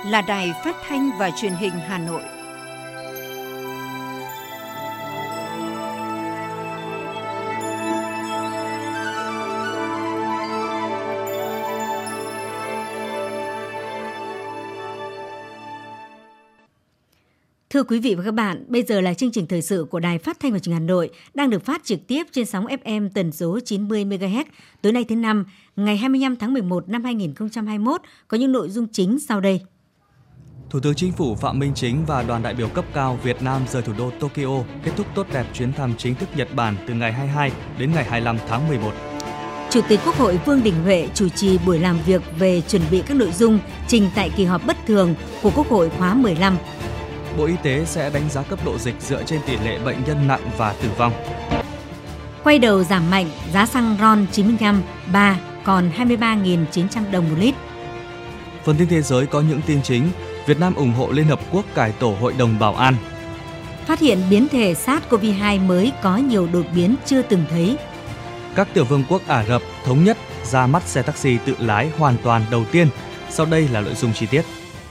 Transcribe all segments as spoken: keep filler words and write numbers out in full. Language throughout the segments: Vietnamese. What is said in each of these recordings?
là Đài Phát thanh và Truyền hình Hà Nội. Thưa quý vị và các bạn, bây giờ là chương trình thời sự của Đài Phát thanh và Truyền hình Hà Nội đang được phát trực tiếp trên sóng ép em tần số chín mươi mê ga héc. Tối nay thứ năm, ngày hai mươi lăm tháng mười một năm hai nghìn không trăm hai mươi mốt có những nội dung chính sau đây. Thủ tướng Chính phủ Phạm Minh Chính và đoàn đại biểu cấp cao Việt Nam rời thủ đô Tokyo kết thúc tốt đẹp chuyến thăm chính thức Nhật Bản từ ngày hai mươi hai đến ngày hai mươi lăm tháng mười một. Chủ tịch Quốc hội Vương Đình Huệ chủ trì buổi làm việc về chuẩn bị các nội dung trình tại kỳ họp bất thường của Quốc hội khóa mười lăm. Bộ Y tế sẽ đánh giá cấp độ dịch dựa trên tỷ lệ bệnh nhân nặng và tử vong. Quay đầu giảm mạnh, giá xăng RON chín mươi lăm ba còn hai mươi ba nghìn chín trăm đồng một lít. Phần tin thế giới có những tin chính. Việt Nam ủng hộ Liên Hợp Quốc cải tổ Hội đồng Bảo an. Phát hiện biến thể SARS-xê o vê hai mới có nhiều đột biến chưa từng thấy. Các tiểu vương quốc Ả Rập thống nhất ra mắt xe taxi tự lái hoàn toàn đầu tiên. Sau đây là nội dung chi tiết.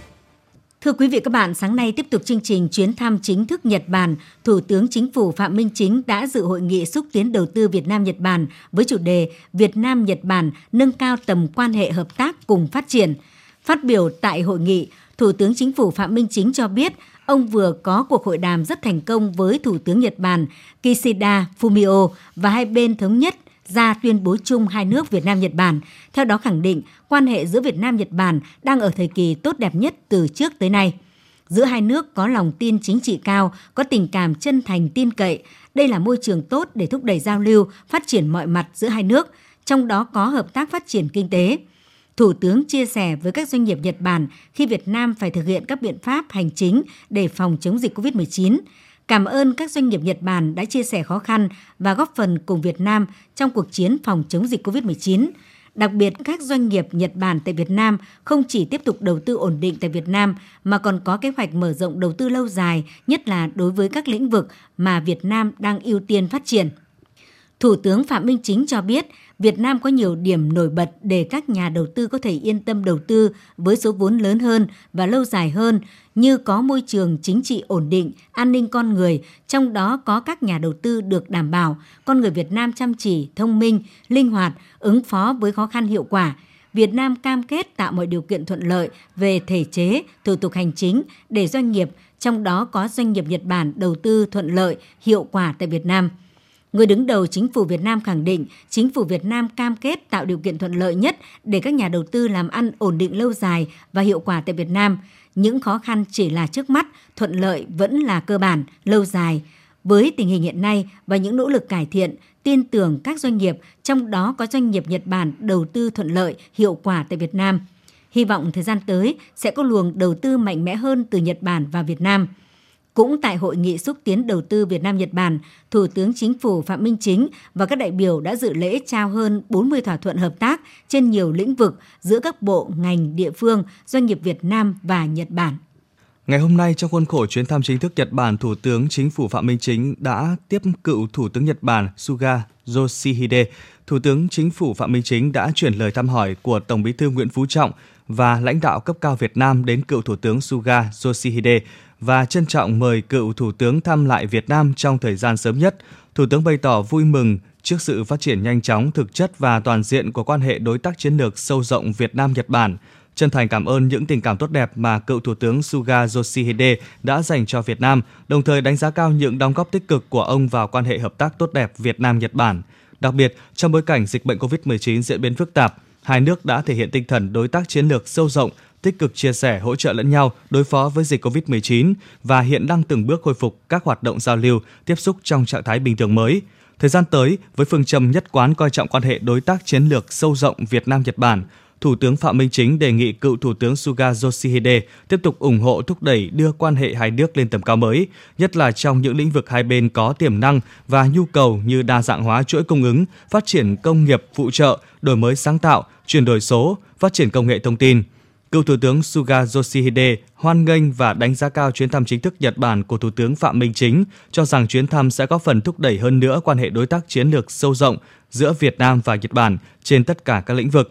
Thưa quý vị các bạn, sáng nay tiếp tục chương trình chuyến thăm chính thức Nhật Bản, Thủ tướng Chính phủ Phạm Minh Chính đã dự hội nghị xúc tiến đầu tư Việt Nam-Nhật Bản với chủ đề Việt Nam-Nhật Bản nâng cao tầm quan hệ hợp tác cùng phát triển. Phát biểu tại hội nghị, Thủ tướng Chính phủ Phạm Minh Chính cho biết ông vừa có cuộc hội đàm rất thành công với Thủ tướng Nhật Bản Kishida Fumio và hai bên thống nhất ra tuyên bố chung hai nước Việt Nam-Nhật Bản. Theo đó khẳng định quan hệ giữa Việt Nam-Nhật Bản đang ở thời kỳ tốt đẹp nhất từ trước tới nay. Giữa hai nước có lòng tin chính trị cao, có tình cảm chân thành tin cậy. Đây là môi trường tốt để thúc đẩy giao lưu, phát triển mọi mặt giữa hai nước, trong đó có hợp tác phát triển kinh tế. Thủ tướng chia sẻ với các doanh nghiệp Nhật Bản khi Việt Nam phải thực hiện các biện pháp hành chính để phòng chống dịch covid mười chín. Cảm ơn các doanh nghiệp Nhật Bản đã chia sẻ khó khăn và góp phần cùng Việt Nam trong cuộc chiến phòng chống dịch covid mười chín. Đặc biệt, các doanh nghiệp Nhật Bản tại Việt Nam không chỉ tiếp tục đầu tư ổn định tại Việt Nam mà còn có kế hoạch mở rộng đầu tư lâu dài, nhất là đối với các lĩnh vực mà Việt Nam đang ưu tiên phát triển. Thủ tướng Phạm Minh Chính cho biết, Việt Nam có nhiều điểm nổi bật để các nhà đầu tư có thể yên tâm đầu tư với số vốn lớn hơn và lâu dài hơn, như có môi trường chính trị ổn định, an ninh con người, trong đó có các nhà đầu tư được đảm bảo, con người Việt Nam chăm chỉ, thông minh, linh hoạt, ứng phó với khó khăn hiệu quả. Việt Nam cam kết tạo mọi điều kiện thuận lợi về thể chế, thủ tục hành chính để doanh nghiệp, trong đó có doanh nghiệp Nhật Bản đầu tư thuận lợi, hiệu quả tại Việt Nam. Người đứng đầu Chính phủ Việt Nam khẳng định Chính phủ Việt Nam cam kết tạo điều kiện thuận lợi nhất để các nhà đầu tư làm ăn ổn định lâu dài và hiệu quả tại Việt Nam. Những khó khăn chỉ là trước mắt, thuận lợi vẫn là cơ bản, lâu dài. Với tình hình hiện nay và những nỗ lực cải thiện, tin tưởng các doanh nghiệp, trong đó có doanh nghiệp Nhật Bản đầu tư thuận lợi, hiệu quả tại Việt Nam. Hy vọng thời gian tới sẽ có luồng đầu tư mạnh mẽ hơn từ Nhật Bản vào Việt Nam. Cũng tại hội nghị xúc tiến đầu tư Việt Nam-Nhật Bản, Thủ tướng Chính phủ Phạm Minh Chính và các đại biểu đã dự lễ trao hơn bốn mươi thỏa thuận hợp tác trên nhiều lĩnh vực giữa các bộ, ngành, địa phương, doanh nghiệp Việt Nam và Nhật Bản. Ngày hôm nay, trong khuôn khổ chuyến thăm chính thức Nhật Bản, Thủ tướng Chính phủ Phạm Minh Chính đã tiếp cựu Thủ tướng Nhật Bản Suga Yoshihide. Thủ tướng Chính phủ Phạm Minh Chính đã chuyển lời thăm hỏi của Tổng Bí thư Nguyễn Phú Trọng và lãnh đạo cấp cao Việt Nam đến cựu Thủ tướng Suga Yoshihide và trân trọng mời cựu Thủ tướng thăm lại Việt Nam trong thời gian sớm nhất. Thủ tướng bày tỏ vui mừng trước sự phát triển nhanh chóng, thực chất và toàn diện của quan hệ đối tác chiến lược sâu rộng Việt Nam-Nhật Bản. Chân thành cảm ơn những tình cảm tốt đẹp mà cựu Thủ tướng Suga Yoshihide đã dành cho Việt Nam, đồng thời đánh giá cao những đóng góp tích cực của ông vào quan hệ hợp tác tốt đẹp Việt Nam-Nhật Bản. Đặc biệt, trong bối cảnh dịch bệnh covid mười chín diễn biến phức tạp, hai nước đã thể hiện tinh thần đối tác chiến lược sâu rộng, tích cực chia sẻ, hỗ trợ lẫn nhau đối phó với dịch covid mười chín và hiện đang từng bước khôi phục các hoạt động giao lưu, tiếp xúc trong trạng thái bình thường mới. Thời gian tới, với phương châm nhất quán coi trọng quan hệ đối tác chiến lược sâu rộng Việt Nam-Nhật Bản, Thủ tướng Phạm Minh Chính đề nghị cựu Thủ tướng Suga Yoshihide tiếp tục ủng hộ thúc đẩy đưa quan hệ hai nước lên tầm cao mới, nhất là trong những lĩnh vực hai bên có tiềm năng và nhu cầu như đa dạng hóa chuỗi cung ứng, phát triển công nghiệp phụ trợ, đổi mới sáng tạo, chuyển đổi số, phát triển công nghệ thông tin. Cựu Thủ tướng Suga Yoshihide hoan nghênh và đánh giá cao chuyến thăm chính thức Nhật Bản của Thủ tướng Phạm Minh Chính, cho rằng chuyến thăm sẽ góp phần thúc đẩy hơn nữa quan hệ đối tác chiến lược sâu rộng giữa Việt Nam và Nhật Bản trên tất cả các lĩnh vực.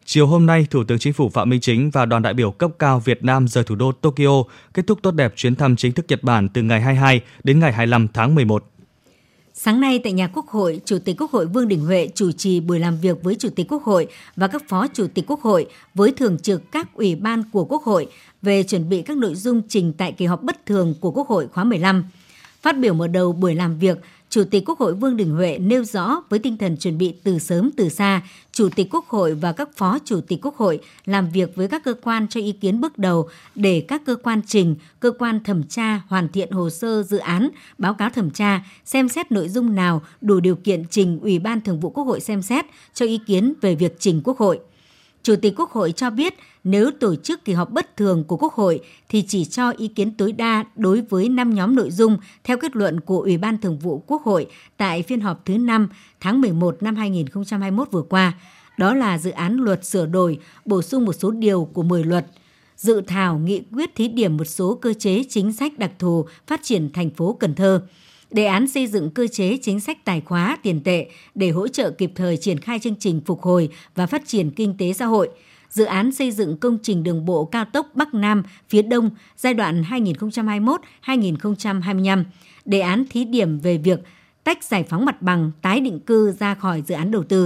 Chiều hôm nay, Thủ tướng Chính phủ Phạm Minh Chính và đoàn đại biểu cấp cao Việt Nam rời thủ đô Tokyo, kết thúc tốt đẹp chuyến thăm chính thức Nhật Bản từ ngày hai mươi hai đến ngày hai mươi lăm tháng mười một. Sáng nay tại nhà Quốc hội, Chủ tịch Quốc hội Vương Đình Huệ chủ trì buổi làm việc với Chủ tịch Quốc hội và các Phó Chủ tịch Quốc hội với thường trực các ủy ban của Quốc hội về chuẩn bị các nội dung trình tại kỳ họp bất thường của Quốc hội khóa mười lăm. Phát biểu mở đầu buổi làm việc, Chủ tịch Quốc hội Vương Đình Huệ nêu rõ với tinh thần chuẩn bị từ sớm từ xa, Chủ tịch Quốc hội và các Phó Chủ tịch Quốc hội làm việc với các cơ quan cho ý kiến bước đầu để các cơ quan trình, cơ quan thẩm tra hoàn thiện hồ sơ dự án, báo cáo thẩm tra, xem xét nội dung nào đủ điều kiện trình Ủy ban Thường vụ Quốc hội xem xét cho ý kiến về việc trình Quốc hội. Chủ tịch Quốc hội cho biết nếu tổ chức kỳ họp bất thường của Quốc hội thì chỉ cho ý kiến tối đa đối với năm nhóm nội dung theo kết luận của Ủy ban Thường vụ Quốc hội tại phiên họp thứ năm tháng mười một năm hai nghìn không trăm hai mươi mốt vừa qua. Đó là dự án luật sửa đổi, bổ sung một số điều của mười luật, dự thảo nghị quyết thí điểm một số cơ chế chính sách đặc thù phát triển thành phố Cần Thơ, đề án xây dựng cơ chế chính sách tài khóa tiền tệ để hỗ trợ kịp thời triển khai chương trình phục hồi và phát triển kinh tế xã hội, dự án xây dựng công trình đường bộ cao tốc Bắc Nam phía Đông giai đoạn hai nghìn không trăm hai mươi mốt đến hai nghìn không trăm hai mươi lăm, đề án thí điểm về việc tách giải phóng mặt bằng tái định cư ra khỏi dự án đầu tư.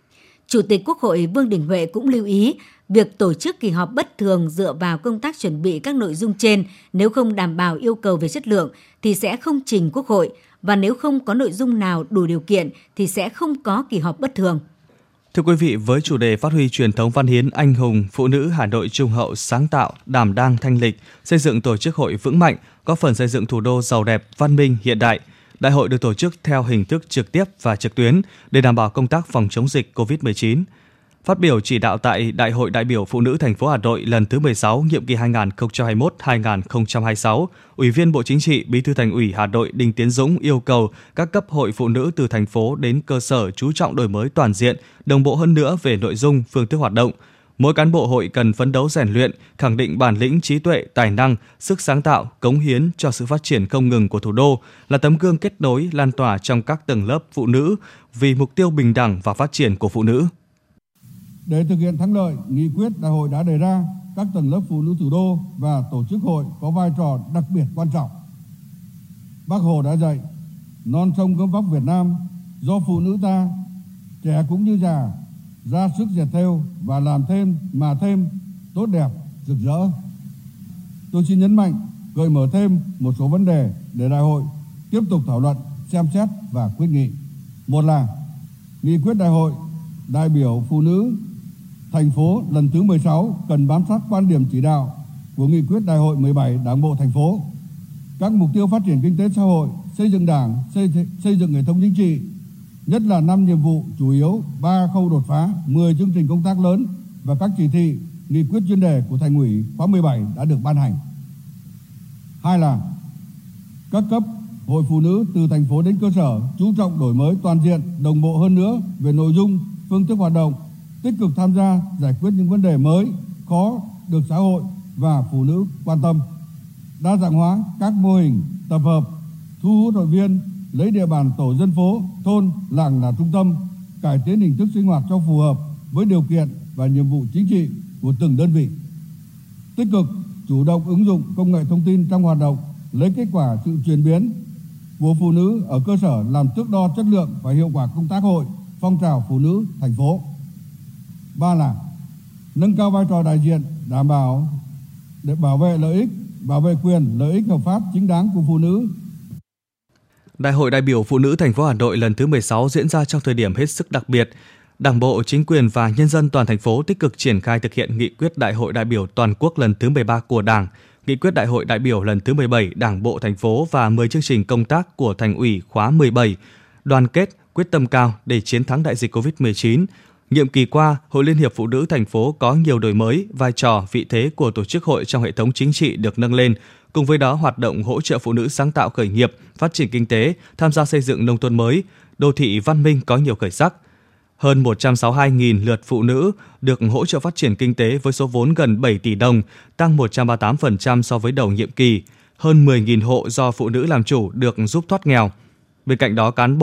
Chủ tịch Quốc hội Vương Đình Huệ cũng lưu ý việc tổ chức kỳ họp bất thường dựa vào công tác chuẩn bị các nội dung trên, nếu không đảm bảo yêu cầu về chất lượng thì sẽ không trình Quốc hội, và nếu không có nội dung nào đủ điều kiện thì sẽ không có kỳ họp bất thường. Thưa quý vị, với chủ đề phát huy truyền thống văn hiến anh hùng, phụ nữ Hà Nội trung hậu, sáng tạo, đảm đang, thanh lịch, xây dựng tổ chức hội vững mạnh, góp phần xây dựng thủ đô giàu đẹp, văn minh, hiện đại, đại hội được tổ chức theo hình thức trực tiếp và trực tuyến để đảm bảo công tác phòng chống dịch covid mười chín. Phát biểu chỉ đạo tại Đại hội đại biểu Phụ nữ thành phố Hà Nội lần thứ mười sáu, nhiệm kỳ hai nghìn không trăm hai mươi mốt đến hai nghìn không trăm hai mươi sáu, Ủy viên Bộ Chính trị, Bí thư Thành ủy Hà Nội Đinh Tiến Dũng yêu cầu các cấp hội phụ nữ từ thành phố đến cơ sở chú trọng đổi mới toàn diện, đồng bộ hơn nữa về nội dung, phương thức hoạt động. Mỗi cán bộ hội cần phấn đấu rèn luyện, khẳng định bản lĩnh, trí tuệ, tài năng, sức sáng tạo, cống hiến cho sự phát triển không ngừng của thủ đô, là tấm gương kết nối, lan tỏa trong các tầng lớp phụ nữ vì mục tiêu bình đẳng và phát triển của phụ nữ. Để thực hiện thắng lợi nghị quyết đại hội đã đề ra, các tầng lớp phụ nữ thủ đô và tổ chức hội có vai trò đặc biệt quan trọng. Bác Hồ đã dạy, non sông gấm vóc Việt Nam do phụ nữ ta, trẻ cũng như già, ra sức dệt thêu và làm thêm mà thêm tốt đẹp, rực rỡ. Tôi xin nhấn mạnh, gợi mở thêm một số vấn đề để đại hội tiếp tục thảo luận, xem xét và quyết nghị. Một là nghị quyết đại hội đại biểu phụ nữ thành phố lần thứ mười sáu cần bám sát quan điểm chỉ đạo của nghị quyết đại hội mười bảy Đảng bộ thành phố. Các mục tiêu phát triển kinh tế xã hội, xây dựng Đảng, xây, xây dựng hệ thống chính trị, nhất là năm nhiệm vụ chủ yếu, ba khâu đột phá, mười chương trình công tác lớn và các chỉ thị, nghị quyết chuyên đề của Thành ủy khóa mười bảy đã được ban hành. Hai là các cấp hội phụ nữ từ thành phố đến cơ sở chú trọng đổi mới toàn diện, đồng bộ hơn nữa về nội dung, phương thức hoạt động, tích cực tham gia giải quyết những vấn đề mới, khó được xã hội và phụ nữ quan tâm. Đa dạng hóa các mô hình tập hợp, thu hút hội viên, lấy địa bàn tổ dân phố, thôn, làng là trung tâm, cải tiến hình thức sinh hoạt cho phù hợp với điều kiện và nhiệm vụ chính trị của từng đơn vị. Tích cực chủ động ứng dụng công nghệ thông tin trong hoạt động, lấy kết quả sự chuyển biến của phụ nữ ở cơ sở làm thước đo chất lượng và hiệu quả công tác hội, phong trào phụ nữ thành phố. Ba là nâng cao vai trò đại diện, đảm bảo để bảo vệ lợi ích, bảo vệ quyền, lợi ích hợp pháp chính đáng của phụ nữ. Đại hội đại biểu Phụ nữ thành phố Hà Nội lần thứ mười sáu diễn ra trong thời điểm hết sức đặc biệt. Đảng bộ, chính quyền và nhân dân toàn thành phố tích cực triển khai thực hiện nghị quyết Đại hội đại biểu toàn quốc lần thứ mười ba của Đảng, nghị quyết Đại hội đại biểu lần thứ mười bảy Đảng bộ thành phố và mười chương trình công tác của Thành ủy khóa mười bảy. Đoàn kết, quyết tâm cao để chiến thắng đại dịch covid mười chín. Nhiệm kỳ qua, Hội Liên hiệp Phụ nữ thành phố có nhiều đổi mới, vai trò, vị thế của tổ chức hội trong hệ thống chính trị được nâng lên. Cùng với đó, hoạt động hỗ trợ phụ nữ sáng tạo khởi nghiệp, phát triển kinh tế, tham gia xây dựng nông thôn mới, đô thị văn minh có nhiều khởi sắc. Hơn một trăm sáu mươi hai nghìn lượt phụ nữ được hỗ trợ phát triển kinh tế với số vốn gần bảy tỷ đồng, tăng một trăm ba mươi tám phần trăm so với đầu nhiệm kỳ. Hơn mười nghìn hộ do phụ nữ làm chủ được giúp thoát nghèo. Bên cạnh đó, cán bộ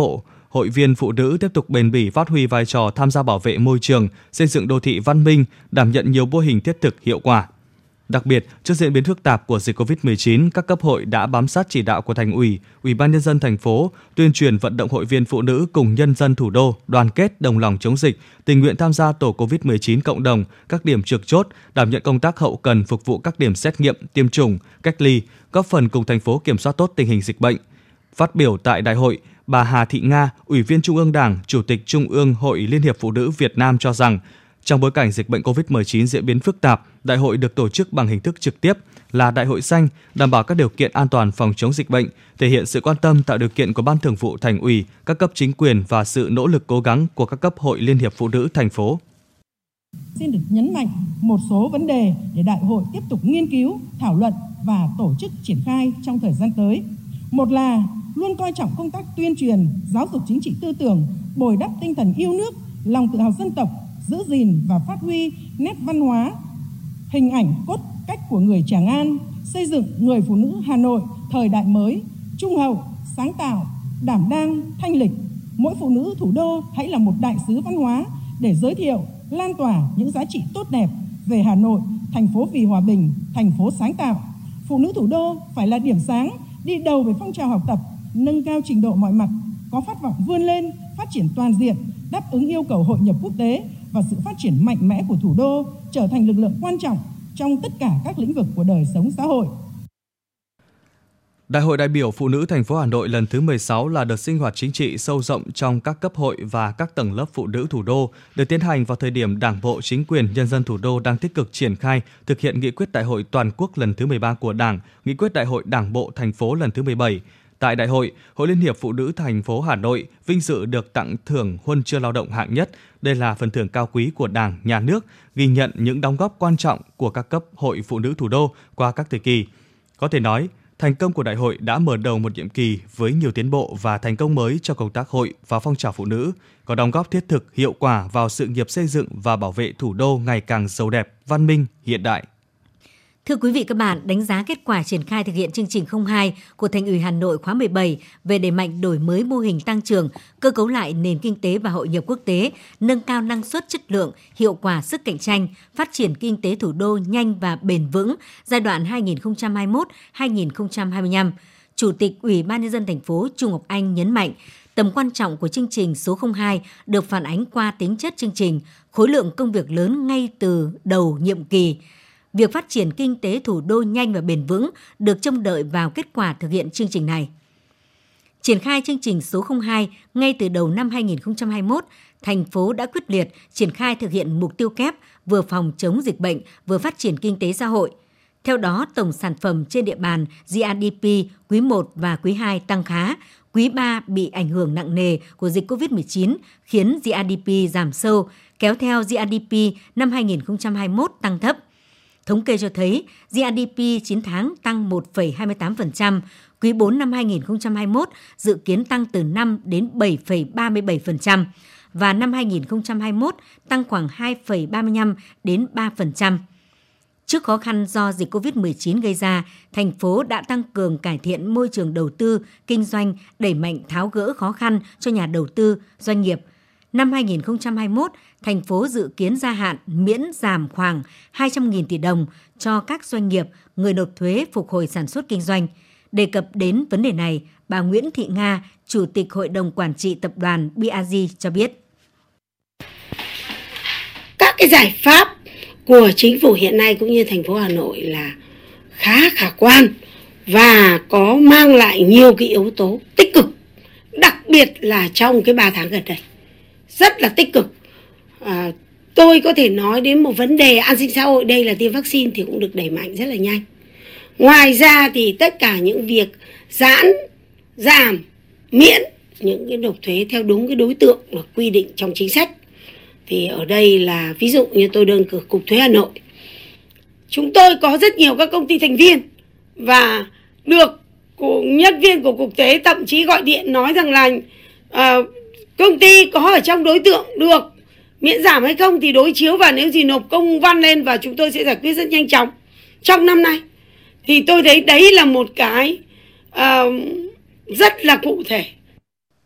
hội viên phụ nữ tiếp tục bền bỉ phát huy vai trò tham gia bảo vệ môi trường, xây dựng đô thị văn minh, đảm nhận nhiều mô hình thiết thực hiệu quả. Đặc biệt, trước diễn biến phức tạp của dịch covid mười chín, các cấp hội đã bám sát chỉ đạo của Thành ủy, Ủy ban nhân dân thành phố, tuyên truyền vận động hội viên phụ nữ cùng nhân dân thủ đô đoàn kết đồng lòng chống dịch, tình nguyện tham gia tổ covid mười chín cộng đồng, các điểm trực chốt, đảm nhận công tác hậu cần phục vụ các điểm xét nghiệm, tiêm chủng, cách ly, góp phần cùng thành phố kiểm soát tốt tình hình dịch bệnh. Phát biểu tại đại hội, bà Hà Thị Nga, Ủy viên Trung ương Đảng, Chủ tịch Trung ương Hội Liên hiệp Phụ nữ Việt Nam cho rằng, trong bối cảnh dịch bệnh covid mười chín diễn biến phức tạp, đại hội được tổ chức bằng hình thức trực tiếp là đại hội xanh, đảm bảo các điều kiện an toàn phòng chống dịch bệnh, thể hiện sự quan tâm tạo điều kiện của Ban Thường vụ Thành ủy, các cấp chính quyền và sự nỗ lực cố gắng của các cấp hội Liên hiệp Phụ nữ thành phố. Xin được nhấn mạnh một số vấn đề để đại hội tiếp tục nghiên cứu, thảo luận và tổ chức triển khai trong thời gian tới. Một là luôn coi trọng công tác tuyên truyền, giáo dục chính trị tư tưởng, bồi đắp tinh thần yêu nước, lòng tự hào dân tộc, giữ gìn và phát huy nét văn hóa, hình ảnh cốt cách của người Tràng An, xây dựng người phụ nữ Hà Nội thời đại mới, trung hậu, sáng tạo, đảm đang, thanh lịch. Mỗi phụ nữ thủ đô hãy là một đại sứ văn hóa để giới thiệu, lan tỏa những giá trị tốt đẹp về Hà Nội, thành phố vì hòa bình, thành phố sáng tạo. Phụ nữ thủ đô phải là điểm sáng, đi đầu về phong trào học tập, nâng cao trình độ mọi mặt, có khát vọng vươn lên, phát triển toàn diện, đáp ứng yêu cầu hội nhập quốc tế và sự phát triển mạnh mẽ của thủ đô, trở thành lực lượng quan trọng trong tất cả các lĩnh vực của đời sống xã hội. Đại hội đại biểu Phụ nữ thành phố Hà Nội lần thứ mười sáu là đợt sinh hoạt chính trị sâu rộng trong các cấp hội và các tầng lớp phụ nữ thủ đô, được tiến hành vào thời điểm Đảng bộ, chính quyền, nhân dân thủ đô đang tích cực triển khai thực hiện nghị quyết Đại hội toàn quốc lần thứ mười ba của Đảng, nghị quyết Đại hội Đảng bộ thành phố lần thứ mười bảy. Tại đại hội, Hội Liên hiệp Phụ nữ thành phố Hà Nội vinh dự được tặng thưởng Huân chương Lao động hạng nhất. Đây là phần thưởng cao quý của Đảng, Nhà nước, ghi nhận những đóng góp quan trọng của các cấp hội phụ nữ thủ đô qua các thời kỳ. Có thể nói, thành công của đại hội đã mở đầu một nhiệm kỳ với nhiều tiến bộ và thành công mới cho công tác hội và phong trào phụ nữ, có đóng góp thiết thực, hiệu quả vào sự nghiệp xây dựng và bảo vệ thủ đô ngày càng giàu đẹp, văn minh, hiện đại. Thưa quý vị các bạn, đánh giá kết quả triển khai thực hiện chương trình không hai của Thành ủy Hà Nội khóa mười bảy về đẩy mạnh đổi mới mô hình tăng trưởng, cơ cấu lại nền kinh tế và hội nhập quốc tế, nâng cao năng suất chất lượng, hiệu quả sức cạnh tranh, phát triển kinh tế thủ đô nhanh và bền vững giai đoạn hai nghìn không trăm hai mươi mốt đến hai nghìn không trăm hai mươi lăm, Chủ tịch Ủy ban nhân dân thành phố Chu Ngọc Anh nhấn mạnh tầm quan trọng của chương trình số không hai được phản ánh qua tính chất chương trình, khối lượng công việc lớn ngay từ đầu nhiệm kỳ. Việc phát triển kinh tế thủ đô nhanh và bền vững được trông đợi vào kết quả thực hiện chương trình này. Triển khai chương trình số không hai ngay từ đầu năm hai nghìn không trăm hai mươi mốt, thành phố đã quyết liệt triển khai thực hiện mục tiêu kép vừa phòng chống dịch bệnh, vừa phát triển kinh tế xã hội. Theo đó, tổng sản phẩm trên địa bàn giê đê pê quý một và quý hai tăng khá, quý ba bị ảnh hưởng nặng nề của dịch covid mười chín khiến giê đê pê giảm sâu, kéo theo giê đê pê năm hai nghìn không trăm hai mươi mốt tăng thấp. Thống kê cho thấy giê đê pê chín tháng tăng một phẩy hai mươi tám phần trăm, quý bốn năm hai nghìn không trăm hai mươi mốt dự kiến tăng từ năm đến bảy phẩy ba mươi bảy phần trăm và năm hai nghìn không trăm hai mươi mốt tăng khoảng hai phẩy ba mươi lăm đến ba phần trăm. Trước khó khăn do dịch covid mười chín gây ra, thành phố đã tăng cường cải thiện môi trường đầu tư, kinh doanh, đẩy mạnh tháo gỡ khó khăn cho nhà đầu tư, doanh nghiệp. Năm hai nghìn không trăm hai mươi mốt, thành phố dự kiến gia hạn miễn giảm khoảng hai trăm nghìn tỷ đồng cho các doanh nghiệp, người nộp thuế phục hồi sản xuất kinh doanh. Đề cập đến vấn đề này, bà Nguyễn Thị Nga, Chủ tịch Hội đồng Quản trị Tập đoàn bê a giê cho biết. Các cái giải pháp của chính phủ hiện nay cũng như thành phố Hà Nội là khá khả quan và có mang lại nhiều cái yếu tố tích cực, đặc biệt là trong cái ba tháng gần đây. Rất là tích cực. À, tôi có thể nói đến một vấn đề an sinh xã hội, đây là tiêm vaccine thì cũng được đẩy mạnh rất là nhanh. Ngoài ra thì tất cả những việc giãn, giảm, miễn những cái nộp thuế theo đúng cái đối tượng được quy định trong chính sách. Thì ở đây là ví dụ như tôi đơn cử Cục Thuế Hà Nội. Chúng tôi có rất nhiều các công ty thành viên và được nhân viên của Cục Thuế thậm chí gọi điện nói rằng là uh, công ty có ở trong đối tượng được miễn giảm hay không thì đối chiếu, và nếu gì nộp công văn lên và chúng tôi sẽ giải quyết rất nhanh chóng trong năm nay. Thì tôi thấy đấy là một cái uh, rất là cụ thể.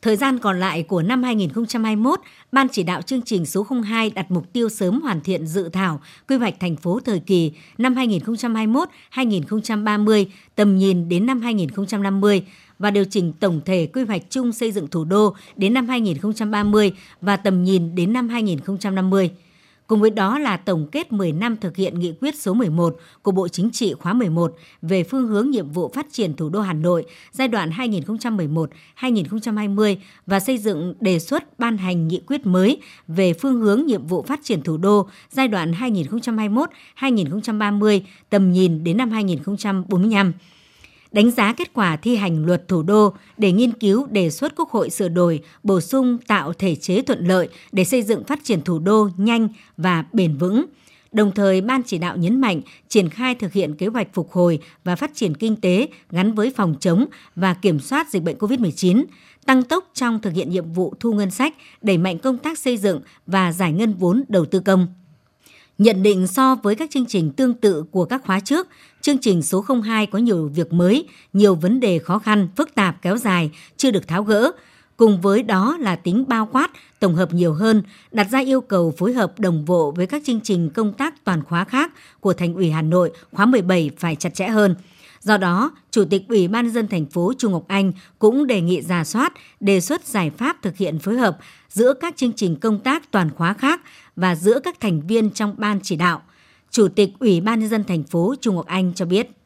Thời gian còn lại của năm hai nghìn không trăm hai mươi mốt, Ban chỉ đạo chương trình số không hai đặt mục tiêu sớm hoàn thiện dự thảo quy hoạch thành phố thời kỳ năm hai nghìn không trăm hai mươi mốt đến hai nghìn không trăm ba mươi, tầm nhìn đến năm hai nghìn không trăm năm mươi và điều chỉnh tổng thể quy hoạch chung xây dựng thủ đô đến năm hai nghìn không trăm ba mươi và tầm nhìn đến năm hai nghìn không trăm năm mươi. Cùng với đó là tổng kết mười năm thực hiện nghị quyết số mười một của Bộ Chính trị khóa mười một về phương hướng nhiệm vụ phát triển thủ đô Hà Nội giai đoạn hai nghìn không trăm mười một đến hai nghìn không trăm hai mươi và xây dựng đề xuất ban hành nghị quyết mới về phương hướng nhiệm vụ phát triển thủ đô giai đoạn hai nghìn không trăm hai mươi mốt đến hai nghìn không trăm ba mươi, tầm nhìn đến năm hai nghìn không trăm bốn mươi lăm. Đánh giá kết quả thi hành luật thủ đô để nghiên cứu đề xuất Quốc hội sửa đổi, bổ sung tạo thể chế thuận lợi để xây dựng phát triển thủ đô nhanh và bền vững. Đồng thời, Ban chỉ đạo nhấn mạnh triển khai thực hiện kế hoạch phục hồi và phát triển kinh tế gắn với phòng chống và kiểm soát dịch bệnh covid mười chín, tăng tốc trong thực hiện nhiệm vụ thu ngân sách, đẩy mạnh công tác xây dựng và giải ngân vốn đầu tư công. Nhận định so với các chương trình tương tự của các khóa trước, chương trình số không hai có nhiều việc mới, nhiều vấn đề khó khăn, phức tạp, kéo dài, chưa được tháo gỡ. Cùng với đó là tính bao quát, tổng hợp nhiều hơn, đặt ra yêu cầu phối hợp đồng bộ với các chương trình công tác toàn khóa khác của Thành ủy Hà Nội khóa mười bảy phải chặt chẽ hơn. Do đó, Chủ tịch Ủy ban nhân dân thành phố Chu Ngọc Anh cũng đề nghị rà soát, đề xuất giải pháp thực hiện phối hợp giữa các chương trình công tác toàn khóa khác và giữa các thành viên trong ban chỉ đạo. Chủ tịch Ủy ban nhân dân thành phố Chu Ngọc Anh cho biết.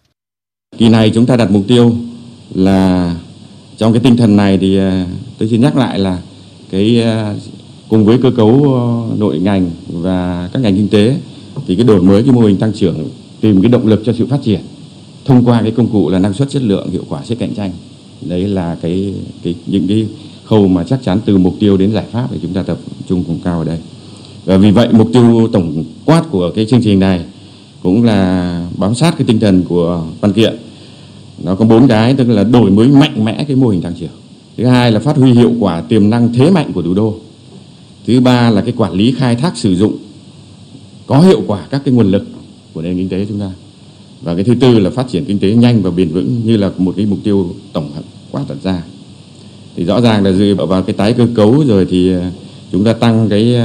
Kỳ này chúng ta đặt mục tiêu là trong cái tinh thần này thì tôi xin nhắc lại là cái cùng với cơ cấu nội ngành và các ngành kinh tế thì cái đổi mới cái mô hình tăng trưởng, tìm cái động lực cho sự phát triển thông qua cái công cụ là năng suất, chất lượng, hiệu quả, sức cạnh tranh. Đấy là cái, cái những cái khâu mà chắc chắn từ mục tiêu đến giải pháp thì chúng ta tập trung cùng cao ở đây. Và vì vậy mục tiêu tổng quát của cái chương trình này cũng là bám sát cái tinh thần của văn kiện. Nó có bốn cái, tức là đổi mới mạnh mẽ cái mô hình tăng trưởng. Thứ hai là phát huy hiệu quả tiềm năng thế mạnh của thủ đô. Thứ ba là cái quản lý khai thác sử dụng có hiệu quả các cái nguồn lực của nền kinh tế chúng ta. Và cái thứ tư là phát triển kinh tế nhanh và bền vững như là một cái mục tiêu tổng hợp quát đặt ra. Thì rõ ràng là dựa vào cái tái cơ cấu rồi thì chúng ta tăng cái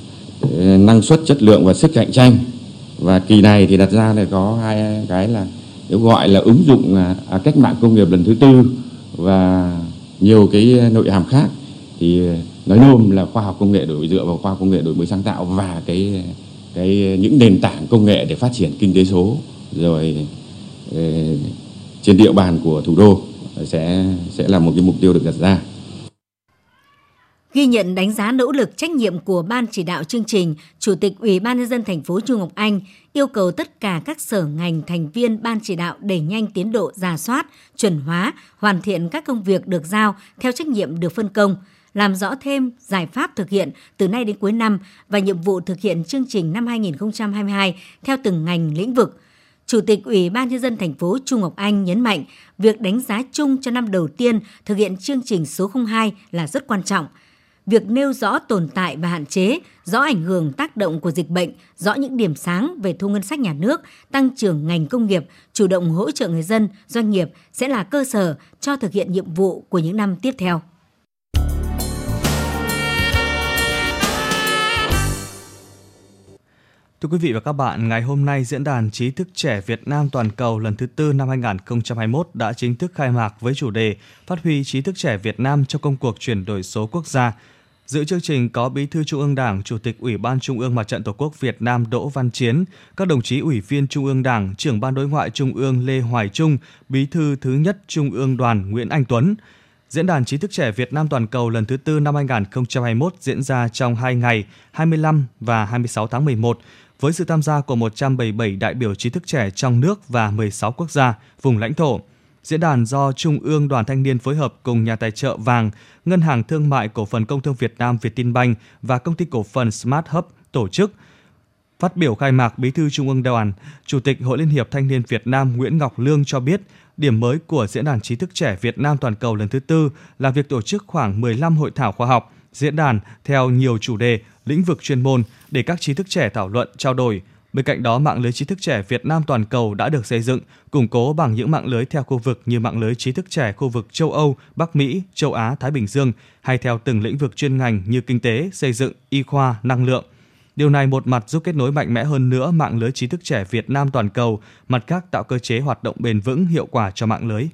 năng suất, chất lượng và sức cạnh tranh. Và kỳ này thì đặt ra là có hai cái là nếu gọi là ứng dụng à, cách mạng công nghiệp lần thứ tư và nhiều cái nội hàm khác, thì nói nôm là khoa học công nghệ đổi dựa vào khoa học công nghệ đổi mới sáng tạo và cái cái những nền tảng công nghệ để phát triển kinh tế số rồi eh, trên địa bàn của thủ đô sẽ sẽ là một cái mục tiêu được đặt ra. Ghi nhận đánh giá nỗ lực trách nhiệm của Ban chỉ đạo chương trình, Chủ tịch Ủy ban nhân dân thành phố Chu Ngọc Anh yêu cầu tất cả các sở ngành thành viên Ban chỉ đạo đẩy nhanh tiến độ rà soát, chuẩn hóa, hoàn thiện các công việc được giao theo trách nhiệm được phân công, làm rõ thêm giải pháp thực hiện từ nay đến cuối năm và nhiệm vụ thực hiện chương trình năm hai nghìn không trăm hai mươi hai theo từng ngành lĩnh vực. Chủ tịch Ủy ban nhân dân thành phố Chu Ngọc Anh nhấn mạnh việc đánh giá chung cho năm đầu tiên thực hiện chương trình số không hai là rất quan trọng. Việc nêu rõ tồn tại và hạn chế, rõ ảnh hưởng tác động của dịch bệnh, rõ những điểm sáng về thu ngân sách nhà nước, tăng trưởng ngành công nghiệp, chủ động hỗ trợ người dân, doanh nghiệp sẽ là cơ sở cho thực hiện nhiệm vụ của những năm tiếp theo. Thưa quý vị và các bạn, ngày hôm nay Diễn đàn Trí thức trẻ Việt Nam toàn cầu lần thứ tư năm hai nghìn không trăm hai mươi mốt đã chính thức khai mạc với chủ đề Phát huy trí thức trẻ Việt Nam trong công cuộc chuyển đổi số quốc gia. Dự chương trình có Bí thư Trung ương Đảng, Chủ tịch Ủy ban Trung ương Mặt trận Tổ quốc Việt Nam Đỗ Văn Chiến, các đồng chí Ủy viên Trung ương Đảng, Trưởng ban Đối ngoại Trung ương Lê Hoài Trung, Bí thư thứ nhất Trung ương Đoàn Nguyễn Anh Tuấn. Diễn đàn Trí thức trẻ Việt Nam toàn cầu lần thứ tư năm hai nghìn không trăm hai mươi mốt diễn ra trong hai ngày hai mươi lăm và hai mươi sáu tháng mười một với sự tham gia của một trăm bảy mươi bảy đại biểu trí thức trẻ trong nước và mười sáu quốc gia, vùng lãnh thổ. Diễn đàn do Trung ương Đoàn Thanh niên phối hợp cùng nhà tài trợ vàng, Ngân hàng Thương mại Cổ phần Công thương Việt Nam Vietinbank và Công ty Cổ phần Smart Hub tổ chức. Phát biểu khai mạc, Bí thư Trung ương Đoàn, Chủ tịch Hội Liên hiệp Thanh niên Việt Nam Nguyễn Ngọc Lương cho biết, điểm mới của Diễn đàn Trí thức trẻ Việt Nam toàn cầu lần thứ tư là việc tổ chức khoảng mười lăm hội thảo khoa học, diễn đàn theo nhiều chủ đề, lĩnh vực chuyên môn để các trí thức trẻ thảo luận, trao đổi, Bên cạnh đó, mạng lưới trí thức trẻ Việt Nam toàn cầu đã được xây dựng, củng cố bằng những mạng lưới theo khu vực như mạng lưới trí thức trẻ khu vực châu Âu, Bắc Mỹ, châu Á, Thái Bình Dương, hay theo từng lĩnh vực chuyên ngành như kinh tế, xây dựng, y khoa, năng lượng. Điều này một mặt giúp kết nối mạnh mẽ hơn nữa mạng lưới trí thức trẻ Việt Nam toàn cầu, mặt khác tạo cơ chế hoạt động bền vững hiệu quả cho mạng lưới.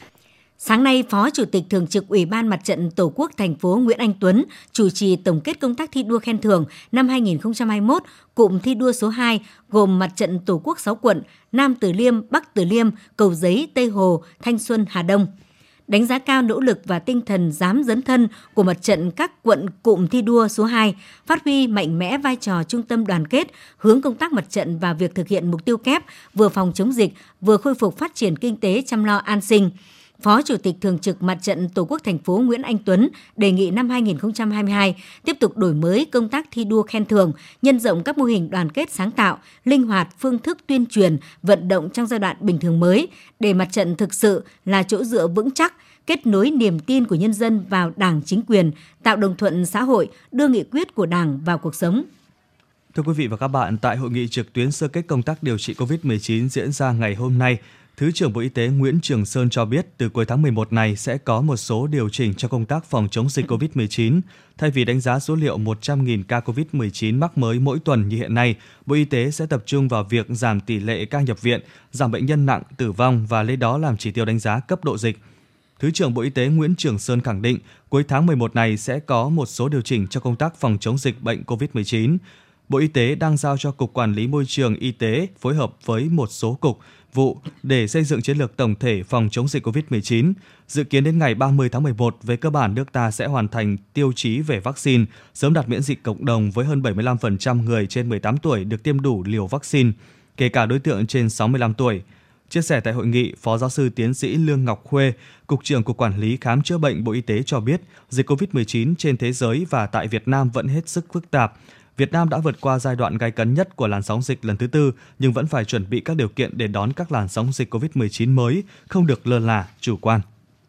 Sáng nay, Phó Chủ tịch Thường trực Ủy ban Mặt trận Tổ quốc thành phố Nguyễn Anh Tuấn chủ trì tổng kết công tác thi đua khen thưởng năm hai nghìn không trăm hai mươi mốt, cụm thi đua số hai gồm Mặt trận Tổ quốc sáu quận Nam Từ Liêm, Bắc Từ Liêm, Cầu Giấy, Tây Hồ, Thanh Xuân, Hà Đông. Đánh giá cao nỗ lực và tinh thần dám dấn thân của mặt trận các quận cụm thi đua số hai, phát huy mạnh mẽ vai trò trung tâm đoàn kết, hướng công tác mặt trận vào việc thực hiện mục tiêu kép vừa phòng chống dịch, vừa khôi phục phát triển kinh tế, chăm lo an sinh. Phó Chủ tịch Thường trực Mặt trận Tổ quốc thành phố Nguyễn Anh Tuấn đề nghị năm hai nghìn không trăm hai mươi hai tiếp tục đổi mới công tác thi đua khen thưởng, nhân rộng các mô hình đoàn kết sáng tạo, linh hoạt phương thức tuyên truyền, vận động trong giai đoạn bình thường mới, để mặt trận thực sự là chỗ dựa vững chắc, kết nối niềm tin của nhân dân vào Đảng, chính quyền, tạo đồng thuận xã hội, đưa nghị quyết của Đảng vào cuộc sống. Thưa quý vị và các bạn, tại hội nghị trực tuyến sơ kết công tác điều trị covid mười chín diễn ra ngày hôm nay, Thứ trưởng Bộ Y tế Nguyễn Trường Sơn cho biết từ cuối tháng mười một này sẽ có một số điều chỉnh cho công tác phòng chống dịch covid mười chín. Thay vì đánh giá số liệu một trăm nghìn ca covid mười chín mắc mới mỗi tuần như hiện nay, Bộ Y tế sẽ tập trung vào việc giảm tỷ lệ ca nhập viện, giảm bệnh nhân nặng, tử vong và lấy đó làm chỉ tiêu đánh giá cấp độ dịch. Thứ trưởng Bộ Y tế Nguyễn Trường Sơn khẳng định cuối tháng mười một này sẽ có một số điều chỉnh cho công tác phòng chống dịch bệnh covid mười chín. Bộ Y tế đang giao cho Cục Quản lý Môi trường Y tế phối hợp với một số cục, vụ để xây dựng chiến lược tổng thể phòng chống dịch covid mười chín. Dự kiến đến ngày ba mươi tháng mười một, về cơ bản nước ta sẽ hoàn thành tiêu chí về vaccine, sớm đạt miễn dịch cộng đồng với hơn bảy mươi lăm phần trăm người trên mười tám tuổi được tiêm đủ liều vaccine, kể cả đối tượng trên sáu mươi lăm tuổi. Chia sẻ tại hội nghị, Phó Giáo sư Tiến sĩ Lương Ngọc Khuê, Cục trưởng Cục Quản lý Khám chữa bệnh Bộ Y tế cho biết, dịch covid mười chín trên thế giới và tại Việt Nam vẫn hết sức phức tạp. Việt Nam đã vượt qua giai đoạn gay cấn nhất của làn sóng dịch lần thứ tư, nhưng vẫn phải chuẩn bị các điều kiện để đón các làn sóng dịch covid mười chín mới, không được lơ là, chủ quan.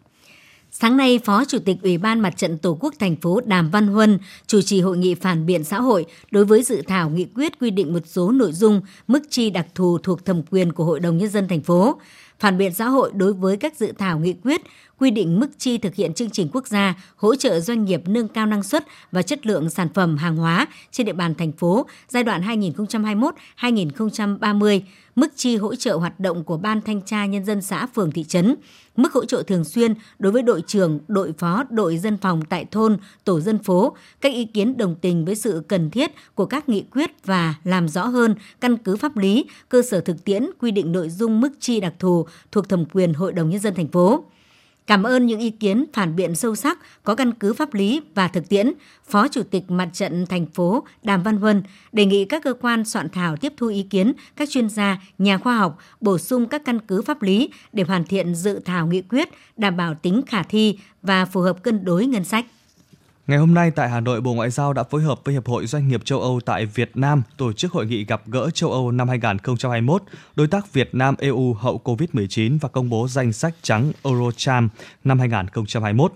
Sáng nay, Phó Chủ tịch Ủy ban Mặt trận Tổ quốc thành phố Đàm Văn Huân chủ trì hội nghị phản biện xã hội đối với dự thảo nghị quyết quy định một số nội dung mức chi đặc thù thuộc thẩm quyền của Hội đồng Nhân dân thành phố. Phản biện xã hội đối với các dự thảo nghị quyết quy định mức chi thực hiện chương trình quốc gia hỗ trợ doanh nghiệp nâng cao năng suất và chất lượng sản phẩm hàng hóa trên địa bàn thành phố giai đoạn hai nghìn không trăm hai mươi mốt đến hai nghìn không trăm ba mươi, mức chi hỗ trợ hoạt động của Ban Thanh tra Nhân dân xã, phường, thị trấn, mức hỗ trợ thường xuyên đối với đội trưởng, đội phó, đội dân phòng tại thôn, tổ dân phố, các ý kiến đồng tình với sự cần thiết của các nghị quyết và làm rõ hơn căn cứ pháp lý, cơ sở thực tiễn quy định nội dung mức chi đặc thù thuộc thẩm quyền Hội đồng Nhân dân thành phố. Cảm ơn những ý kiến phản biện sâu sắc, có căn cứ pháp lý và thực tiễn, Phó Chủ tịch Mặt trận thành phố Đàm Văn Huân đề nghị các cơ quan soạn thảo tiếp thu ý kiến các chuyên gia, nhà khoa học, bổ sung các căn cứ pháp lý để hoàn thiện dự thảo nghị quyết, đảm bảo tính khả thi và phù hợp cân đối ngân sách. Ngày hôm nay tại Hà Nội, Bộ Ngoại giao đã phối hợp với Hiệp hội Doanh nghiệp châu Âu tại Việt Nam tổ chức hội nghị gặp gỡ châu Âu năm hai nghìn không trăm hai mươi mốt, đối tác Việt Nam e u hậu covid mười chín và công bố danh sách trắng Eurocharm năm hai nghìn không trăm hai mươi mốt.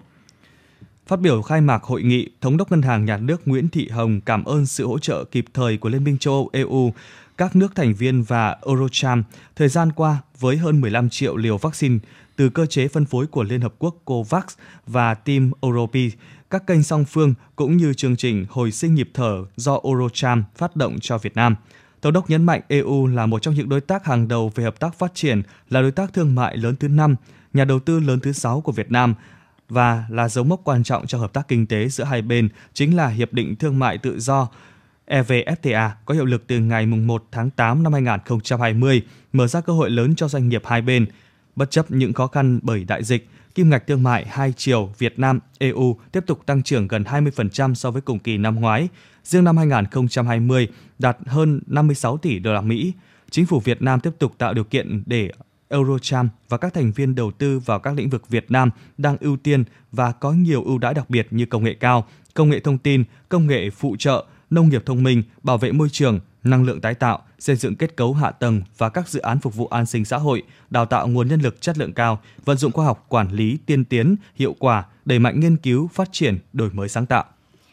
Phát biểu khai mạc hội nghị, Thống đốc Ngân hàng Nhà nước Nguyễn Thị Hồng cảm ơn sự hỗ trợ kịp thời của Liên minh châu Âu e u, các nước thành viên và Eurocharm thời gian qua với hơn mười lăm triệu liều vaccine từ cơ chế phân phối của Liên Hợp Quốc COVAX và Team Europe, các kênh song phương cũng như chương trình hồi sinh nhịp thở do Eurocharm phát động cho Việt Nam. Thống đốc nhấn mạnh e u là một trong những đối tác hàng đầu về hợp tác phát triển, là đối tác thương mại lớn thứ năm, nhà đầu tư lớn thứ sáu của Việt Nam và là dấu mốc quan trọng trong hợp tác kinh tế giữa hai bên, chính là Hiệp định Thương mại Tự do e vê ép tê a có hiệu lực từ ngày mùng một tháng tám năm hai nghìn không trăm hai mươi, mở ra cơ hội lớn cho doanh nghiệp hai bên. Bất chấp những khó khăn bởi đại dịch, kim ngạch thương mại hai chiều Việt Nam-e u tiếp tục tăng trưởng gần hai mươi phần trăm so với cùng kỳ năm ngoái. Riêng năm hai nghìn không trăm hai mươi đạt hơn năm mươi sáu tỷ đô la Mỹ. Chính phủ Việt Nam tiếp tục tạo điều kiện để Eurocharm và các thành viên đầu tư vào các lĩnh vực Việt Nam đang ưu tiên và có nhiều ưu đãi đặc biệt như công nghệ cao, công nghệ thông tin, công nghệ phụ trợ, nông nghiệp thông minh, bảo vệ môi trường, năng lượng tái tạo, xây dựng kết cấu hạ tầng và các dự án phục vụ an sinh xã hội, đào tạo nguồn nhân lực chất lượng cao, vận dụng khoa học quản lý tiên tiến, hiệu quả, đẩy mạnh nghiên cứu, phát triển, đổi mới sáng tạo.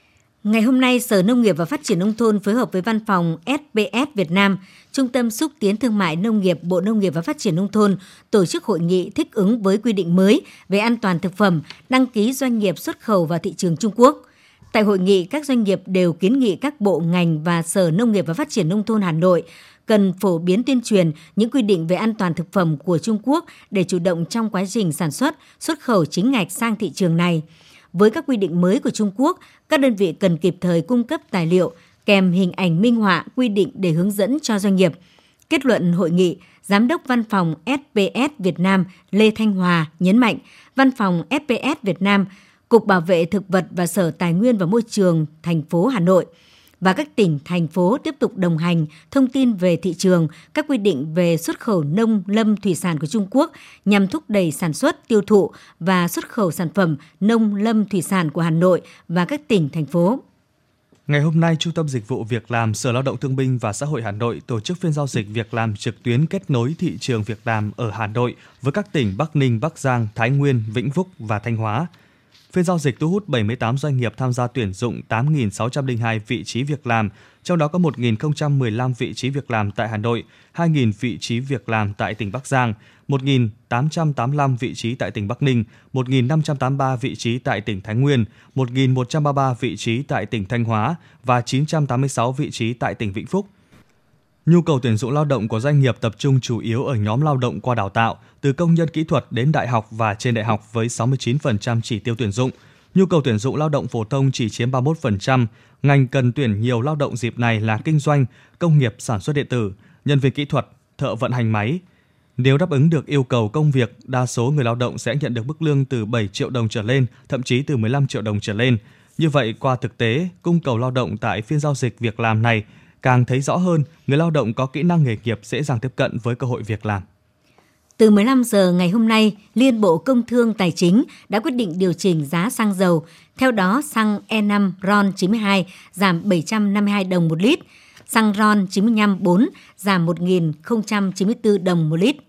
Ngày hôm nay, Sở Nông nghiệp và Phát triển Nông thôn phối hợp với Văn phòng ét pê ét Việt Nam, Trung tâm Xúc tiến Thương mại Nông nghiệp, Bộ Nông nghiệp và Phát triển Nông thôn tổ chức hội nghị thích ứng với quy định mới về an toàn thực phẩm, đăng ký doanh nghiệp xuất khẩu vào thị trường Trung Quốc. Tại hội nghị, các doanh nghiệp đều kiến nghị các bộ ngành và Sở Nông nghiệp và Phát triển Nông thôn Hà Nội cần phổ biến tuyên truyền những quy định về an toàn thực phẩm của Trung Quốc để chủ động trong quá trình sản xuất, xuất khẩu chính ngạch sang thị trường này. Với các quy định mới của Trung Quốc, các đơn vị cần kịp thời cung cấp tài liệu kèm hình ảnh minh họa quy định để hướng dẫn cho doanh nghiệp. Kết luận hội nghị, Giám đốc Văn phòng ét pê ét Việt Nam Lê Thanh Hòa nhấn mạnh, Văn phòng ét pê ét Việt Nam, Cục Bảo vệ Thực vật và Sở Tài nguyên và Môi trường thành phố Hà Nội và các tỉnh, thành phố tiếp tục đồng hành, thông tin về thị trường, các quy định về xuất khẩu nông lâm thủy sản của Trung Quốc nhằm thúc đẩy sản xuất, tiêu thụ và xuất khẩu sản phẩm nông lâm thủy sản của Hà Nội và các tỉnh, thành phố. Ngày hôm nay, Trung tâm Dịch vụ Việc làm, Sở Lao động Thương binh và Xã hội Hà Nội tổ chức phiên giao dịch việc làm trực tuyến kết nối thị trường việc làm ở Hà Nội với các tỉnh Bắc Ninh, Bắc Giang, Thái Nguyên, Vĩnh Phúc và Thanh Hóa. Phiên giao dịch thu hút bảy mươi tám doanh nghiệp tham gia tuyển dụng tám nghìn sáu trăm lẻ hai vị trí việc làm, trong đó có một nghìn không trăm mười lăm vị trí việc làm tại Hà Nội, hai nghìn vị trí việc làm tại tỉnh Bắc Giang, một nghìn tám trăm tám mươi lăm vị trí tại tỉnh Bắc Ninh, một nghìn năm trăm tám mươi ba vị trí tại tỉnh Thái Nguyên, một nghìn một trăm ba mươi ba vị trí tại tỉnh Thanh Hóa và chín trăm tám mươi sáu vị trí tại tỉnh Vĩnh Phúc. Nhu cầu tuyển dụng lao động của doanh nghiệp tập trung chủ yếu ở nhóm lao động qua đào tạo, từ công nhân kỹ thuật đến đại học và trên đại học với sáu mươi chín phần trăm chỉ tiêu tuyển dụng. Nhu cầu tuyển dụng lao động phổ thông chỉ chiếm ba mươi mốt phần trăm. Ngành cần tuyển nhiều lao động dịp này là kinh doanh, công nghiệp sản xuất điện tử, nhân viên kỹ thuật, thợ vận hành máy. Nếu đáp ứng được yêu cầu công việc, đa số người lao động sẽ nhận được mức lương từ bảy triệu đồng trở lên, thậm chí từ mười lăm triệu đồng trở lên. Như vậy, qua thực tế, cung cầu lao động tại phiên giao dịch việc làm này càng thấy rõ hơn người lao động có kỹ năng nghề nghiệp dễ dàng tiếp cận với cơ hội việc làm. Từ mười lăm giờ ngày hôm nay, Liên Bộ Công Thương Tài chính đã quyết định điều chỉnh giá xăng dầu. Theo đó, xăng E năm RON chín mươi hai giảm bảy trăm năm mươi hai đồng một lít, xăng RON chín mươi lăm bốn giảm một nghìn không trăm chín mươi tư đồng một lít.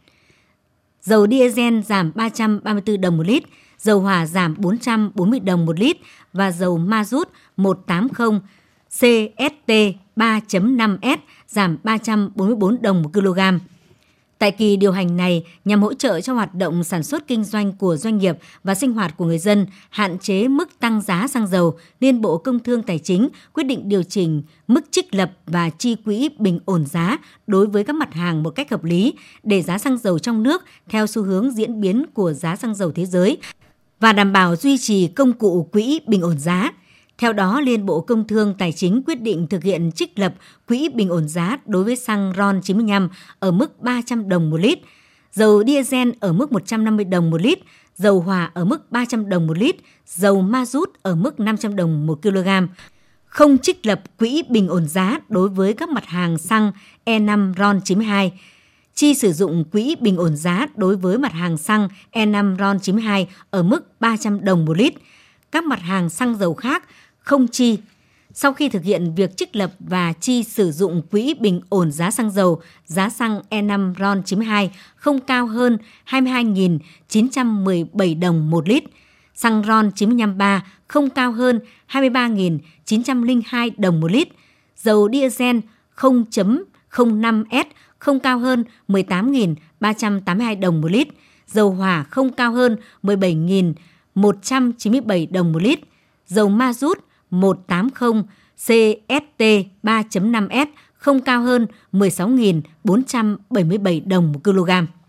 Dầu diesel giảm ba trăm ba mươi tư đồng một lít, dầu hỏa giảm bốn trăm bốn mươi đồng một lít và dầu ma rút một trăm tám mươi C S T ba chấm năm S giảm ba trăm bốn mươi tư đồng một kg. Tại kỳ điều hành này, nhằm hỗ trợ cho hoạt động sản xuất kinh doanh của doanh nghiệp và sinh hoạt của người dân, hạn chế mức tăng giá xăng dầu, Liên Bộ Công Thương Tài chính quyết định điều chỉnh mức trích lập và chi quỹ bình ổn giá đối với các mặt hàng một cách hợp lý để giá xăng dầu trong nước theo xu hướng diễn biến của giá xăng dầu thế giới và đảm bảo duy trì công cụ quỹ bình ổn giá. Theo đó, Liên Bộ Công Thương Tài chính quyết định thực hiện trích lập quỹ bình ổn giá đối với xăng RON chín mươi lăm ở mức ba trăm đồng một lít, dầu diesel ở mức một trăm năm mươi đồng một lít, dầu hỏa ở mức ba trăm đồng một lít, dầu ma rút ở mức năm trăm đồng một kg. Không trích lập quỹ bình ổn giá đối với các mặt hàng xăng E năm RON chín mươi hai. Chi sử dụng quỹ bình ổn giá đối với mặt hàng xăng E năm RON chín mươi hai ở mức ba trăm đồng một lít. Các mặt hàng xăng dầu khác không chi. Sau khi thực hiện việc trích lập và chi sử dụng quỹ bình ổn giá xăng dầu, giá xăng E năm RON chín mươi hai không cao hơn hai mươi hai nghìn chín trăm mười bảy đồng một lít, xăng RON chín mươi lăm ba không cao hơn hai mươi ba nghìn chín trăm lẻ hai đồng một lít, dầu diesel không chấm không năm S không cao hơn mười tám nghìn ba trăm tám mươi hai đồng một lít, dầu hỏa không cao hơn mười bảy nghìn một trăm chín mươi bảy đồng một lít, dầu ma rút một trăm tám mươi C S T ba chấm năm S không cao hơn mười sáu nghìn bốn trăm bảy mươi bảy đồng một kg.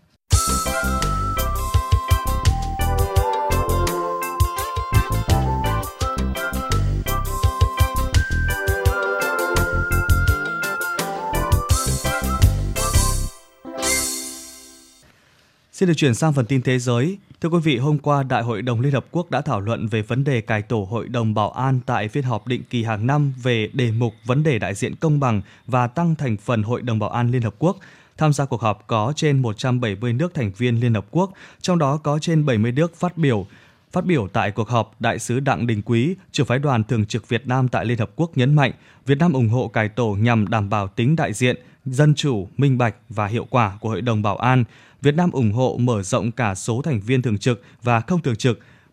Xin được chuyển sang phần tin thế giới. Thưa quý vị, hôm qua Đại hội đồng Liên Hợp Quốc đã thảo luận về vấn đề cải tổ Hội đồng Bảo an tại phiên họp định kỳ hàng năm về đề mục vấn đề đại diện công bằng và tăng thành phần Hội đồng Bảo an Liên Hợp Quốc. Tham gia cuộc họp có trên một trăm bảy mươi nước thành viên Liên Hợp Quốc, trong đó có trên bảy mươi nước phát biểu. Phát biểu tại cuộc họp, Đại sứ Đặng Đình Quý, trưởng phái đoàn thường trực Việt Nam tại Liên Hợp Quốc nhấn mạnh, Việt Nam ủng hộ cải tổ nhằm đảm bảo tính đại diện, dân chủ, minh bạch và hiệu quả của Hội đồng Bảo an. Việt Nam ủng hộ mở rộng cả số thành viên thường trực và không thường trực,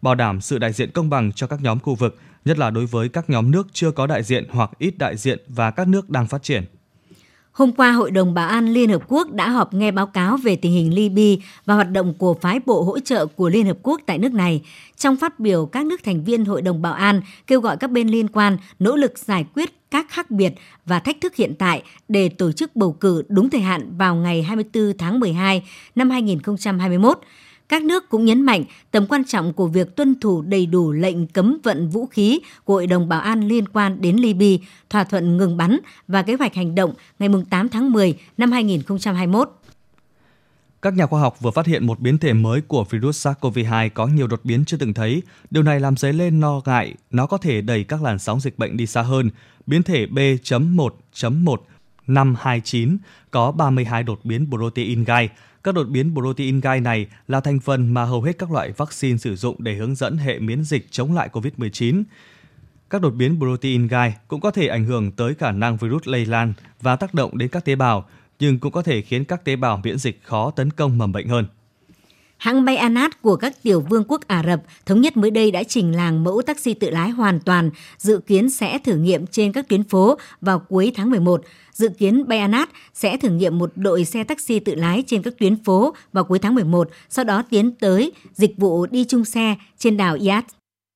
bảo đảm sự đại diện công bằng cho các nhóm khu vực, nhất là đối với các nhóm nước chưa có đại diện hoặc ít đại diện và các nước đang phát triển. Hôm qua, Hội đồng Bảo an Liên Hợp Quốc đã họp nghe báo cáo về tình hình Libya và hoạt động của phái bộ hỗ trợ của Liên Hợp Quốc tại nước này. Trong phát biểu, các nước thành viên Hội đồng Bảo an kêu gọi các bên liên quan nỗ lực giải quyết các khác biệt và thách thức hiện tại để tổ chức bầu cử đúng thời hạn vào ngày hai mươi tư tháng mười hai năm hai nghìn không trăm hai mươi mốt. Các nước cũng nhấn mạnh tầm quan trọng của việc tuân thủ đầy đủ lệnh cấm vận vũ khí của Hội đồng Bảo an liên quan đến Libya, thỏa thuận ngừng bắn và kế hoạch hành động ngày tám tháng mười năm hai nghìn không trăm hai mươi mốt. Các nhà khoa học vừa phát hiện một biến thể mới của virus SARS-xê o vê hai có nhiều đột biến chưa từng thấy. Điều này làm dấy lên lo ngại nó có thể đẩy các làn sóng dịch bệnh đi xa hơn. Biến thể B chấm một chấm một năm hai chín có ba mươi hai đột biến protein gai. Các đột biến protein gai này là thành phần mà hầu hết các loại vaccine sử dụng để hướng dẫn hệ miễn dịch chống lại covid mười chín. Các đột biến protein gai cũng có thể ảnh hưởng tới khả năng virus lây lan và tác động đến các tế bào, nhưng cũng có thể khiến các tế bào miễn dịch khó tấn công mầm bệnh hơn. Hãng bay Anat của các tiểu vương quốc Ả Rập Thống Nhất mới đây đã trình làng mẫu taxi tự lái hoàn toàn, dự kiến sẽ thử nghiệm trên các tuyến phố vào cuối tháng mười một. Dự kiến bay Anat sẽ thử nghiệm một đội xe taxi tự lái trên các tuyến phố vào cuối tháng mười một, sau đó tiến tới dịch vụ đi chung xe trên đảo Yat.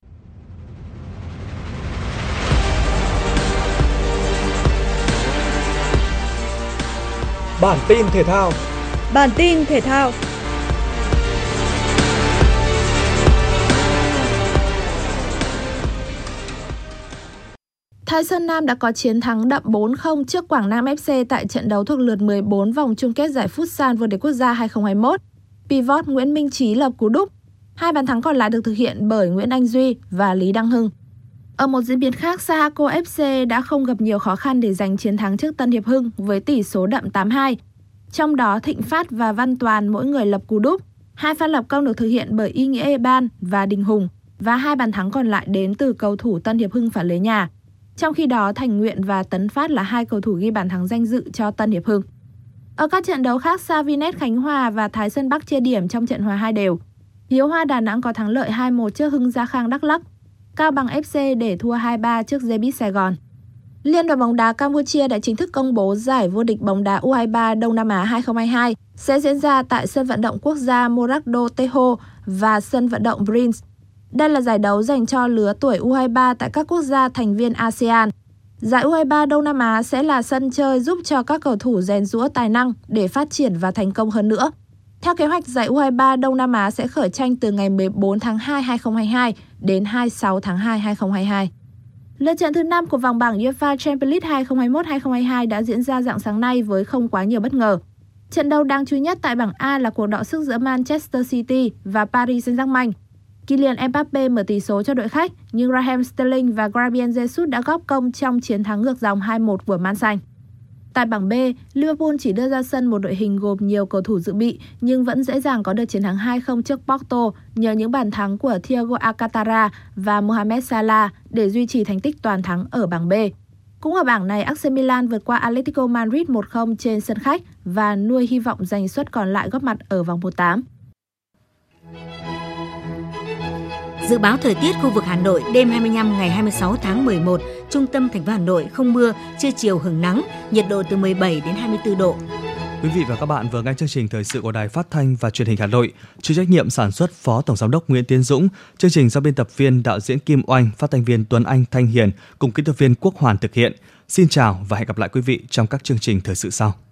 Bản tin thể thao. Bản tin thể thao. Thái Sơn Nam đã có chiến thắng đậm bốn không trước Quảng Nam ép xê tại trận đấu thuộc lượt mười bốn vòng chung kết giải Futsal vô địch quốc gia hai không hai mốt. Pivot Nguyễn Minh Trí lập cú đúp. Hai bàn thắng còn lại được thực hiện bởi Nguyễn Anh Duy và Lý Đăng Hưng. Ở một diễn biến khác, Sahako ép xê đã không gặp nhiều khó khăn để giành chiến thắng trước Tân Hiệp Hưng với tỷ số đậm tám hai. Trong đó, Thịnh Phát và Văn Toàn mỗi người lập cú đúp. Hai pha lập công được thực hiện bởi Y Nghĩa Eban và Đình Hùng và hai bàn thắng còn lại đến từ cầu thủ Tân Hiệp Hưng phản lưới nhà. Trong khi đó, Thành Nguyện và Tấn Phát là hai cầu thủ ghi bàn thắng danh dự cho Tân Hiệp Hưng. Ở các trận đấu khác, Savinet Khánh Hòa và Thái Sơn Bắc chia điểm trong trận hòa hai đều. Hiếu Hoa Đà Nẵng có thắng lợi hai một trước Hưng Gia Khang Đắk Lắk. Cao Bằng ép xê để thua hai ba trước Zebit Sài Gòn. Liên đoàn bóng đá Campuchia đã chính thức công bố giải vô địch bóng đá u hai ba Đông Nam Á hai không hai hai sẽ diễn ra tại sân vận động quốc gia Morakot Teho và sân vận động Prince. Đây là giải đấu dành cho lứa tuổi u hai ba tại các quốc gia thành viên a sê an. Giải u hai ba Đông Nam Á sẽ là sân chơi giúp cho các cầu thủ rèn giũa tài năng để phát triển và thành công hơn nữa. Theo kế hoạch, giải u hai ba Đông Nam Á sẽ khởi tranh từ ngày mười bốn tháng hai hai không hai hai đến hai mươi sáu tháng hai hai không hai hai. Lượt trận thứ năm của vòng bảng UEFA Champions League hai không hai mốt hai không hai hai đã diễn ra rạng sáng nay với không quá nhiều bất ngờ. Trận đấu đáng chú ý nhất tại bảng A là cuộc đọ sức giữa Manchester City và Paris Saint-Germain. Kylian Mbappe mở tỷ số cho đội khách, nhưng Raheem Sterling và Gabriel Jesus đã góp công trong chiến thắng ngược dòng hai một của Man Xanh. Tại bảng B, Liverpool chỉ đưa ra sân một đội hình gồm nhiều cầu thủ dự bị nhưng vẫn dễ dàng có được chiến thắng hai không trước Porto nhờ những bàn thắng của Thiago Alcantara và Mohamed Salah để duy trì thành tích toàn thắng ở bảng B. Cũng ở bảng này, a xê Milan vượt qua Atletico Madrid một không trên sân khách và nuôi hy vọng giành suất còn lại góp mặt ở vòng một tám. Dự báo thời tiết khu vực Hà Nội đêm hai mươi lăm ngày hai mươi sáu tháng mười một, trung tâm thành phố Hà Nội không mưa, trưa chiều hửng nắng, nhiệt độ từ mười bảy đến hai mươi tư độ. Quý vị và các bạn vừa nghe chương trình thời sự của Đài Phát thanh và Truyền hình Hà Nội, chịu trách nhiệm sản xuất Phó Tổng giám đốc Nguyễn Tiến Dũng, chương trình do biên tập viên đạo diễn Kim Oanh, phát thanh viên Tuấn Anh, Thanh Hiền cùng kỹ thuật viên Quốc Hoàn thực hiện. Xin chào và hẹn gặp lại quý vị trong các chương trình thời sự sau.